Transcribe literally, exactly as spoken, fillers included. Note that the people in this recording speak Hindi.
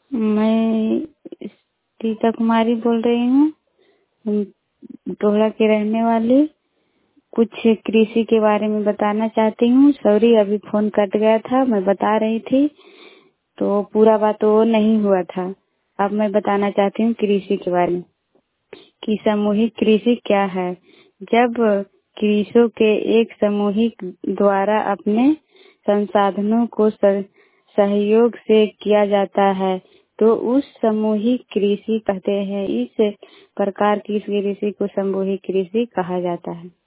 मैं सीता कुमारी बोल रही हूँ, टोला की रहने वाली। कुछ कृषि के बारे में बताना चाहती हूँ। सॉरी, अभी फोन कट गया था, मैं बता रही थी तो पूरा बात वो नहीं हुआ था। अब मैं बताना चाहती हूँ कृषि के बारे में कि सामूहिक कृषि क्या है। जब कृषकों के एक सामूहिक द्वारा अपने संसाधनों को सहयोग से किया जाता है तो उस सामूहिक कृषि कहते हैं। इस प्रकार की कृषि को सामूहिक कृषि कहा जाता है।